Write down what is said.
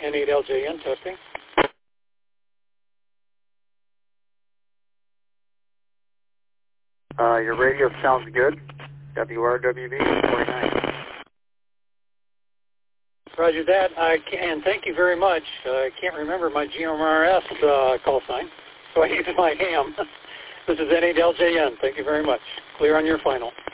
N8LJN testing. Your radio sounds good. WRWB 49. Roger that. And thank you very much. I can't remember my GMRS call sign, so I use my ham. This is N8LJN. Thank you very much. Clear on your final.